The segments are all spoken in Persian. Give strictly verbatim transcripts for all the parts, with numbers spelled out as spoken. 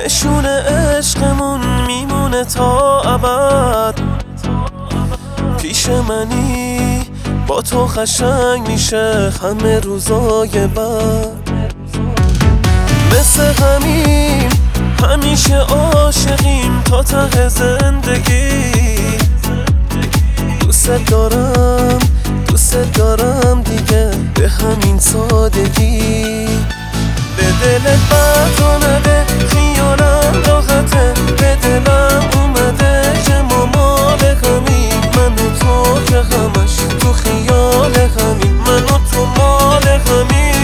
نشون عشقمون میمونه تا ابد. پیش منی با تو قشنگ میشه همه روزای بعد. مثل همین همیشه عاشقیم تا ته زندگی. دوست دارم دوست دارم دیگه به همین سادگی. به دلت بد نده خیالم راحته، به دلم اومده که ما مال همین. من و تو که همش تو خیال همین، من و تو مال همین.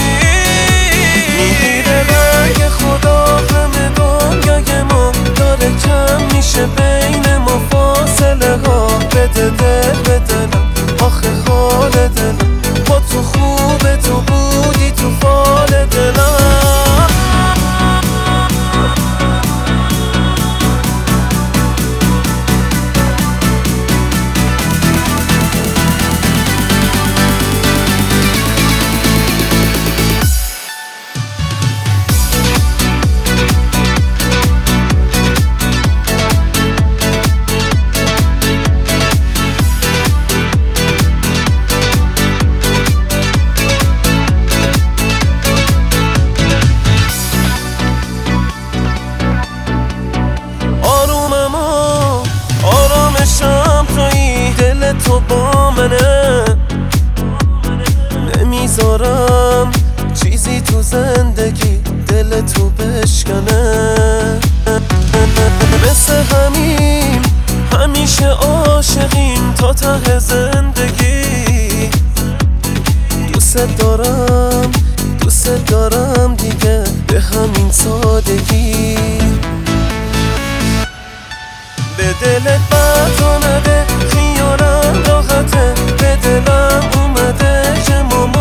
میگیره رنگ خدا همه دنیای ما، داره کم میشه بین ما فاصله ها. بده دل به دلم آخه حال دلم، با تو خوبه تو بودی تو فال دلم. تو با منه نمیذارم چیزی تو زندگی دل تو بشکنه. مثل همین همیشه عاشقیم تا ته زندگی. دوست دارم دوست دارم دیگه به همین سادگی. به دلت بد نده خیالم راحته، به دلم اومده که ما